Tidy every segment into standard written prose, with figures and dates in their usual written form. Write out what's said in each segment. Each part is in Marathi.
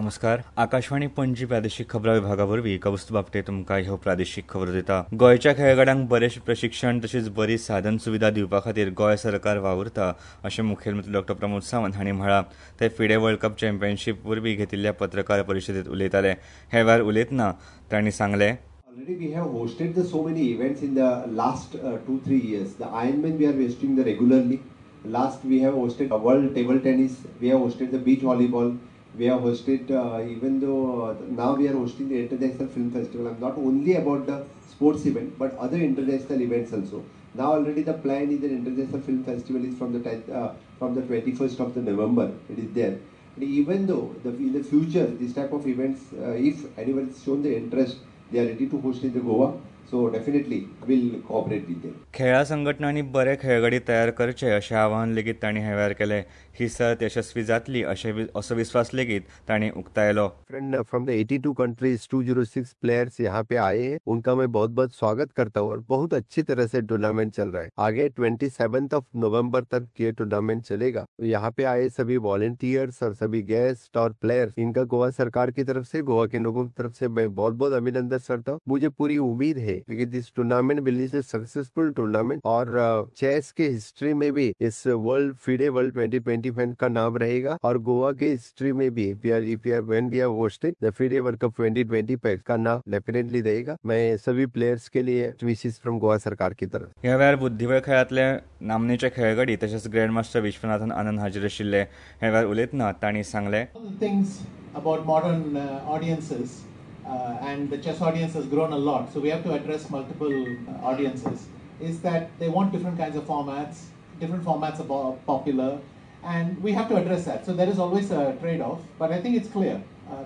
नमस्कार. आकाशवाणी पणजी प्रादेशीक खबरां विभागावरवीं कौस्तुभ आपटे तुमकां ह्यो प्रादेशीक खबरो दिता. गोंयच्या खेळगड्यांक बरें प्रशिक्षण तशेंच बरी साधन सुविधा दिवपा खातीर गोंय सरकार वावुरता अशें मुखेलमंत्री डॉ. प्रमोद सावंत हांणी म्हळां. ते फिडे वर्ल्ड कप चॅम्पियनशीप वरवीं घेतिल्ल्या पत्रकार परिशदेंत उलयताले. हे वेळार उलयतना तांणी सांगलें, Already we have hosted so many events in the last 2-3 years. The Ironman we are hosting regularly. Last we have hosted World Table Tennis. We have hosted the beach volleyball. We have hosted even though now we are hosting the International Film Festival. I'm not only about the sports event but other international events also. Now already the plan is the International Film Festival is from the 21st of the November. It is there. And even though in the future this type of events, if anyone has shown the interest, they are ready to host in the Goa. So definitely will cooperate with them. खेळा संघटनांनी बरे खेळगडे तयार करचे अशें आवाहन लेगीत तांणी हे वेळार केलें. ही सर्त यशस्वी जातली असो विस्वास लेगीत तांणी उक्तायलो. फ्रॉम द 82 कंट्रीज 206 प्लेयर्स यहाँ पे आए हैं. उनका मैं बहुत बहुत स्वागत करता हूँ और बहुत अच्छी तरह से टूर्नामेंट चल रहा है. आगे 27 नवंबर तक ये टूर्नामेंट चलेगा. यहाँ पे आए सभी वॉलंटियर्स और सभी गेस्ट और प्लेयर्स, इनका गोवा सरकार की तरफ से, गोवा के लोगों की तरफ से मैं बहुत बहुत अभिनंदन करता हूँ. मुझे पूरी उम्मीद है कि this tournament will be successful tournament और चेस के हिस्ट्री में भी इस फिडे वर्ल्ड 2025 का नाम रहेगा और गोवा के हिस्ट्री में भी when we have hosted the FIDE World Cup 2025 का नाम डेफिनेटली रहेगा. मैं सभी प्लेयर्स के लिए विशेष फ्रॉम गोवा सरकार की तरफ. ह्या वेळार बुद्धिबळ खेळांतले नामनेचे खेळगडी तशेंच ग्रँडमास्टर विश्वनाथन आनंद हाजीर आशिल्ले. हे वेळार उलयतना तांणी सांगलें, things about modern audiences and the chess audience has grown a lot, so we have to address multiple audiences. Is that they want different kinds of formats, different formats are popular, and we have to address that. So there is always a trade-off, but I think it's clear.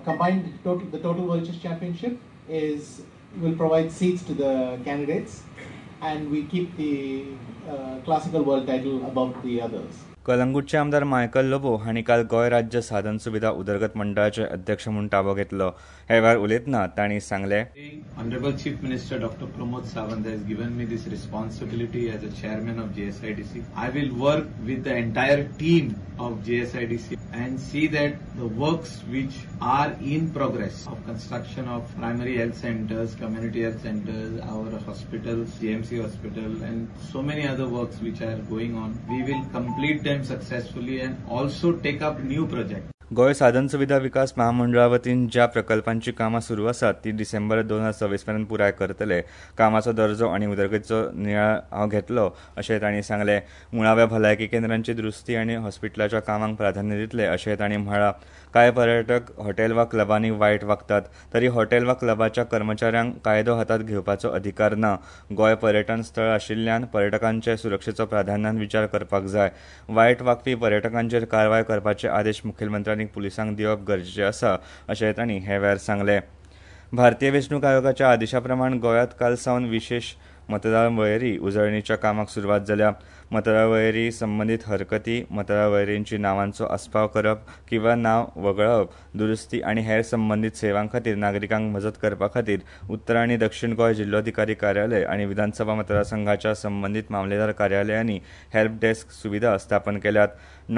The total World Chess Championship will provide seats to the candidates, and we keep the classical world title above the others. कलंगूटचे आमदार मायकल लोबो हांणी काल गोंय राज्य साधन सुविधा उदरगत मंडळाचे अध्यक्ष म्हूण ताबो घेतलो. हे वेळार उलयतना तांणी सांगलें, Honorable Chief Minister Dr. Pramod Sawant has given me this responsibility as a chairman of JSIDC. I will work with the entire team of JSIDC and see that the works which are in progress of construction of primary health centers, community health centers, our hospitals, GMC hospital and so many other works which are going on, we will complete them successfully and also take up new projects. Goa साधन सुविधा विकास महामंडळा वतीन ज्या प्रकल्पांची कामां सुरू आसात ती डिसेंबर 2026 मेरेन पुराय करतले. कामाचो दर्जो आनी उदरगतीचो नियाळ हांव घेतलो अशें तांणी सांगलें. मुळाव्या भलायकी केंद्रांची दुरुस्ती आनी हॉस्पिटलाच्या कामांक प्राधान्य दितले अशें तांणी म्हळां. कांय पर्यटक हॉटेल वा क्लबांनी वायट वागतात, तरी हॉटेल वा क्लबाच्या कर्मचाऱ्यांक कायदो हातांत घेवपाचो अधिकार ना. गोंय पर्यटन स्थळ आशिल्ल्यान पर्यटकांचे सुरक्षेचो प्राधान्यान विचार करपाक जाय. वायट वागपी पर्यटकांचेर कारवाय करपाचे आदेश मुखेलमंत्र्यांनी पुलिसांक दिवप गरजेचें आसा अशें तांणी हे वेळार सांगलें. भारतीय वेंचणूक आयोगाच्या आदेशा प्रमाण गोंयांत काल सावन विशेष मतदार वळेरी उजळणीच्या कामाक सुरवात जाल्या. मतदार वळेरी संबंदीत हरकती, मतदार वळेरींची नांवांचो आस्पाव करप किंवा नांव वगळप, दुरुस्ती आनी हेर संबंदीत सेवां खातीर नागरिकांक मजत करपा खातीर उत्तर आनी दक्षिण गोंय जिल्लोधिकारी कार्यालय आनी विधानसभा मतदारसंघाच्या संबंदीत मामलेदार कार्यालयांनी हेल्प डेस्क सुविधा स्थापन केल्यात.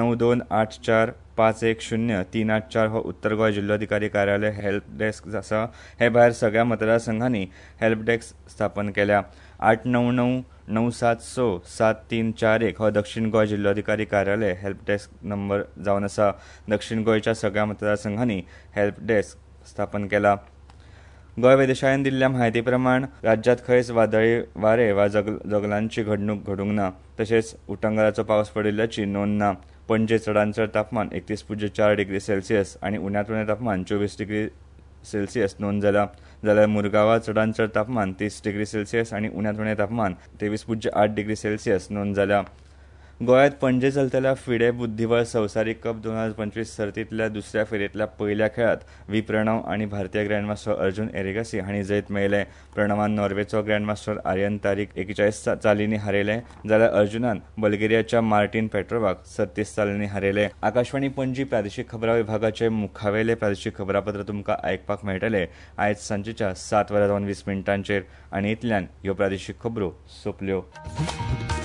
9284510384 हो उत्तर गोंय जिल्लोधिकारी कार्यालय हेल्प डेस्क आसा. हे भायर सगळ्या मतदारसंघांनी हेल्प डेस्क स्थापन केल्या. 899997674341 हो दक्षिण गोंय जिल्लोधिकारी कार्यालय हेल्प डेस्क नंबर जावन आसा. दक्षिण गोंयच्या सगळ्या मतदारसंघांनी हेल्प डेस्क स्थापन केला. गोंय वेधशाळेन दिल्ल्या म्हायती प्रमाण राज्यांत खंयच वादळी वारे वा जगलांची घडणूक घडूंक ना. तशेंच उटंगराचो पावस पडिल्ल्याची नोंद ना. पणजे चडांत चड तापमान 31.4 डिग्री सेल्सियस आनी उण्यांत उणें तापमान 24 डिग्री सेल्सियस नोंद जाल्या. जाल्यार मुरगांवां चडांत चड तापमान 30 डिग्री सेल्सियस आनी उण्यांत उणें तापमान 23.8 डिग्री सेल्सियस नोंद जाल्या. गोंयांत पणजे चलतल्या फिडे बुद्धीबळ संवसारीक कप 2025 सर्तींतल्या दुसऱ्या फेरयेंतल्या पयल्या खेळांत व्ही प्रणव आनी भारतीय ग्रँडमास्टर अर्जुन एरिगासी हांणी जैत मेळयलें. प्रणवान नॉर्वेचो ग्रँडमास्टर आर्यन तारीक 41 चालींनी हारयलें, जाल्यार अर्जुनान बल्गेरियाच्या मार्टीन पेट्रोवाक 36 चालींनी हारयलें. आकाशवाणी पणजी प्रादेशीक खबरां विभागाचे मुखावेले प्रादेशीक खबरापत्र तुमकां आयकपाक मेळटले आयज सांजेच्या 7:20 आनी इतल्यान ह्यो प्रादेशीक खबरो सोंपल्यो.